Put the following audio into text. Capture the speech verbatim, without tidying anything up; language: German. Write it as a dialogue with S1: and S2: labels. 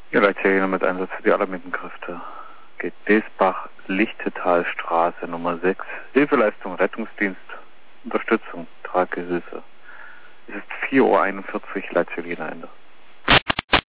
S1: Ja, Leitstelle mit Einsatz für die Alarmiertenkräfte. Geht Desbach, Lichtetalstraße Nummer sechs. Hilfeleistung, Rettungsdienst, Unterstützung, Tragehilfe. Es ist vier Uhr einundvierzig, Leitstelle Ende.